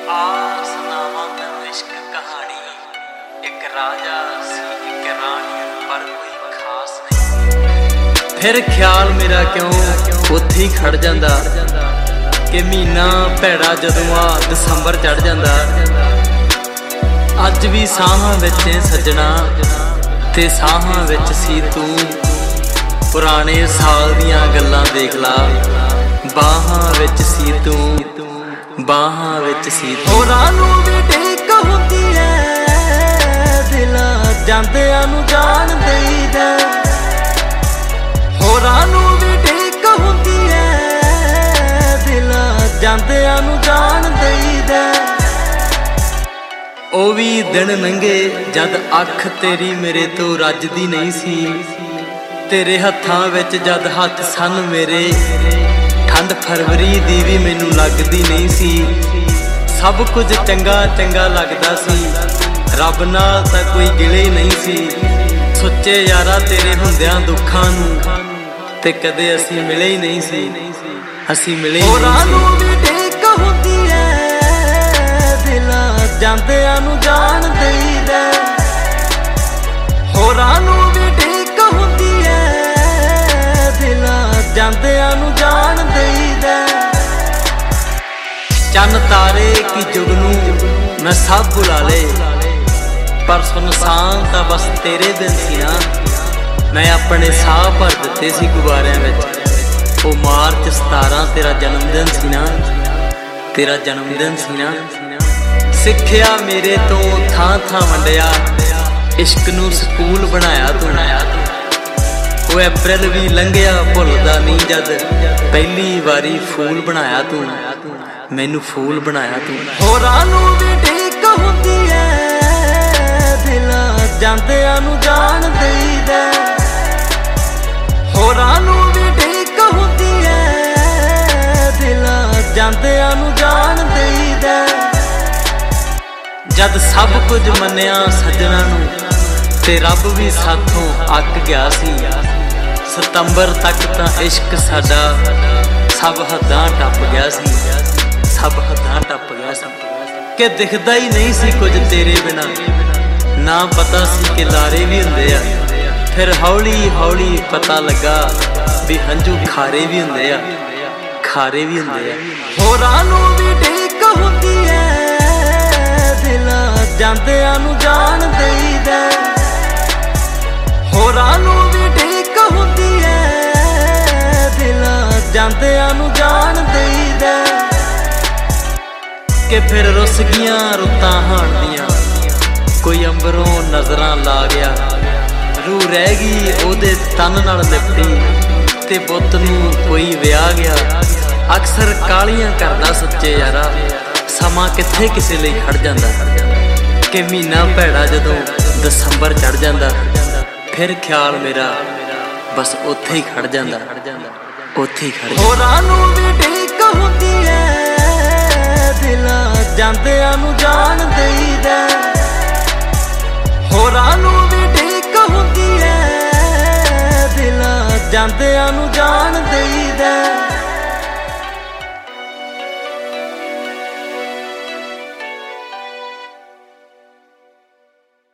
ਆ ਸੁਣਾਵਾਂ ਤੈਨੂੰ ਇਸ਼ਕ ਕਹਾਣੀ। ਇੱਕ ਰਾਜਾ ਸੀ ਇੱਕ ਰਾਣੀ, ਪਰ ਕੋਈ ਖਾਸ ਨਹੀਂ। ਫਿਰ ਖਿਆਲ ਮੇਰਾ ਕਿਉਂ ਉੱਥੇ ਹੀ ਖੜ ਜਾਂਦਾ ਕਿ ਮਹੀਨਾ ਭੈੜਾ ਜਦੋਂ ਆ ਦਸੰਬਰ ਚੜ ਜਾਂਦਾ। ਅੱਜ ਵੀ ਸਾਹਾਂ ਵਿੱਚ ਸੱਜਣਾ ਤੇ ਸਾਹਾਂ ਵਿੱਚ ਸੀ ਤੂੰ। ਪੁਰਾਣੇ ਸਾਲ ਦੀਆਂ ਗੱਲਾਂ ਦੇਖ ਲਾ, ਬਾਹਾਂ ਵਿੱਚ ਸੀ ਤੂੰ, ਬਾਹਾਂ ਵਿੱਚ ਸੀ ਤੂੰ। ਹੋਰਾਂ ਨੂੰ ਵੀ ਟੇਕ ਹੁੰਦੀ ਐ, ਦਿਲਾਂ ਜਾਂਦਿਆਂ ਨੂੰ ਜਾਣ ਦੇਈਦਾ। ਹੋਰਾਂ ਨੂੰ ਵੀ ਟੇਕ ਹੁੰਦੀ ਐ, ਦਿਲਾਂ ਜਾਂਦਿਆਂ ਨੂੰ ਜਾਣ ਦੇਈਦਾ। ਉਹ ਵੀ ਦਿਨ ਲੰਘੇ ਜਦ ਅੱਖ ਤੇਰੀ ਮੇਰੇ ਤੋਂ ਰੱਜਦੀ ਨਹੀਂ ਸੀ। ਤੇਰੇ ਹੱਥਾਂ ਵਿੱਚ ਜਦ ਹੱਥ ਸਨ ਮੇਰੇ, ਠੰਡ ਫਰਵਰੀ ਦੀ ਵੀ ਮੈਨੂੰ ਲੱਗਦੀ ਨਹੀਂ ਸੀ। ਸਭ ਕੁਝ ਚੰਗਾ ਚੰਗਾ ਲੱਗਦਾ ਸੀ, ਰੱਬ ਨਾਲ ਤਾਂ ਕੋਈ ਗਿਲੇ ਨਹੀਂ ਸੀ। ਸੁੱਚੇ ਯਾਰਾ ਤੇਰੇ ਹੁੰਦਿਆਂ ਦੁੱਖਾਂ ਨੂੰ ਤੇ ਕਦੇ ਅਸੀਂ ਮਿਲੇ ਹੀ ਨਹੀਂ ਸੀ, ਅਸੀਂ ਮਿਲੇ ਹੀ ਨਹੀਂ ਸੀ। ਨੂੰ ਵੀ ਟੇਕ ਹੁੰਦੀ ਐ, ਦਿਲਾਂ ਜਾਂਦਿਆਂ ਨੂੰ ਜਾਣ ਦੇਈਦਾ। ਹੋਰਾਂ ਨੂੰ ਵੀ ਟੇਕ ਹੁੰਦੀ ਐ, ਦਿਲਾਂ ਜਾਂਦਿਆਂ ਨੂੰ ਜਾਣ ਦੇਈਦਾ। ਚੰਨ ਤਾਰੇ ਕੀ ਜੁਗਨੂੰ ਮੈਂ ਸਭ ਬੁਲਾ ਲੇ, ਪਰ ਸੁਨਸਾਨ ਤਾਂ ਬਸ ਤੇਰੇ ਦਿਨ ਸੀ ਨਾ। ਮੈਂ ਆਪਣੇ ਸਾਹ ਭਰ ਦਿੱਤੇ ਸੀ ਗੁਬਾਰਿਆਂ ਵਿੱਚ। ਉਹ ਮਾਰਚ 17 ਤੇਰਾ ਜਨਮ ਦਿਨ ਸੀ ਨਾ, ਤੇਰਾ ਜਨਮ ਦਿਨ ਸੀ ਨਾ। ਸਿੱਖਿਆ ਮੇਰੇ ਤੋਂ ਥਾਂ ਥਾਂ ਵੰਡਿਆ, ਇਸ਼ਕ ਨੂੰ ਸਕੂਲ ਬਣਾਇਆ ਤੂੰ। ਉਹ ਅਪ੍ਰੈਲ ਵੀ ਲੰਘਿਆ ਭੁੱਲਦਾ ਨਹੀਂ ਜਦ ਪਹਿਲੀ ਵਾਰੀ ਫੂਲ ਬਣਾਇਆ ਤੂੰ, ਮੈਨੂੰ ਫੂਲ ਬਣਾਇਆ ਤੂੰ। ਹੋਰਾਂ ਨੂੰ ਵੀ ਟੇਕ ਹੁੰਦੀ ਐ, ਦਿਲਾਂ ਜਾਂਦਿਆਂ ਨੂੰ ਜਾਣ ਦੇਈਦਾ। ਹੋਰਾਂ ਨੂੰ ਵੀ ਟੇਕ ਹੁੰਦੀ ਐ, ਦਿਲਾਂ ਜਾਂਦਿਆਂ ਨੂੰ ਜਾਣ ਦੇਈਦਾ। ਜਦ ਸਭ ਕੁਝ ਮੰਨਿਆ ਸੱਜਣਾ ਨੂੰ ਤੇ ਰੱਬ ਵੀ ਸਾਥੋਂ ਅੱਕ ਗਿਆ ਸੀ। ਸਤੰਬਰ ਤੱਕ ਤਾਂ ਇਸ਼ਕ ਸਾਡਾ ਸਭ ਹੱਦਾਂ ਟੱਪ ਗਿਆ ਸੀ, ਸਭ ਹੱਦਾਂ ਟੱਪ ਗਿਆ ਸੀ। ਕਿ ਦਿਖਦਾ ਹੀ ਨਹੀਂ ਸੀ ਕੁਝ ਤੇਰੇ ਬਿਨਾ, ਨਾ ਪਤਾ ਸੀ ਕਿ ਲਾਰੇ ਵੀ ਹੁੰਦੇ ਆ। ਫਿਰ ਹੌਲੀ ਹੌਲੀ ਪਤਾ ਲੱਗਾ ਵੀ ਹੰਝੂ ਖਾਰੇ ਵੀ ਹੁੰਦੇ ਆ, ਖਾਰੇ ਵੀ ਹੁੰਦੇ ਆ। ਹੋਰਾਂ ਨੂੰ ਵੀ ਟੇਕ ਹੁੰਦੀ ਐ, ਦਿਲਾਂ ਜਾਂਦਿਆਂ ਨੂੰ ਜਾਣ ਦੇਈਦਾ। ਹੋਰਾਂ ਨੂੰ ਵੀ ਟੇਕ ਹੁੰਦੀ ਐ, ਦਿਲਾਂ ਜਾਂਦਿਆਂ ਨੂੰ ਜਾਣ ਦੇਈਦਾ। ਕਿ ਫਿਰ ਰੁੱਸ ਗਈਆਂ ਰੁੱਤਾਂ ਹਾਣਦੀਆਂ, ਕੋਈ ਅੰਬਰੋਂ ਨਜ਼ਰਾਂ ਲਾ ਗਿਆ। ਰੂਹ ਰਹਿ ਗਈ ਉਹਦੇ ਤਨ ਨਾਲ ਲਿਪਟੀ ਤੇ ਬੁੱਤ ਨੂੰ ਕੋਈ ਵਿਆਹ ਗਿਆ। ਅਕਸਰ ਕਾਲੀਆਂ ਕਰਦਾ ਸੱਚੇ ਯਾਰਾ, ਸਮਾਂ ਕਿੱਥੇ ਕਿਸੇ ਲਈ ਖੜ ਜਾਂਦਾ। ਕਿ ਮਹੀਨਾ ਭੈੜਾ ਜਦੋਂ ਦਸੰਬਰ ਚੜ ਜਾਂਦਾ, ਫਿਰ ਖਿਆਲ ਮੇਰਾ ਬਸ ਉੱਥੇ ਹੀ ਖੜ ਜਾਂਦਾ, ਉੱਥੇ ਹੀ ਖੜ ਜਾਂਦਾ। ਹੋਰਾਂ ਨੂੰ ਵੀ ਟੇਕ ਹੁੰਦੀ ਐ, ਦਿਲਾਂ ਜਾਂਦਿਆਂ ਨੂੰ ਜਾਣ ਦੇਈਦਾ। ਹੋਰਾਂ ਨੂੰ ਵੀ ਟੇਕ ਹੁੰਦੀ ਐ, ਦਿਲਾਂ ਜਾਂਦਿਆਂ ਨੂੰ ਜਾਣ ਦੇਈਦਾ।